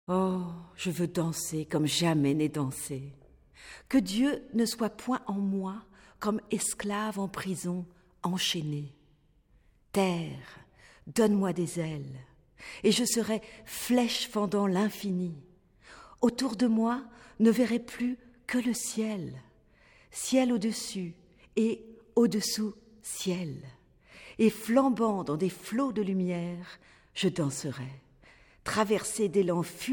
Oh, je veux danser comme jamais n'ai dansé. Que Dieu ne soit point en moi comme esclave en prison, enchaîné. Terre, donne-moi des ailes, et je serai flèche fendant l'infini. Autour de moi ne verrai plus que le ciel, ciel au-dessus et au-dessous ciel. Et flambant dans des flots de lumière, je danserai, traversée d'élan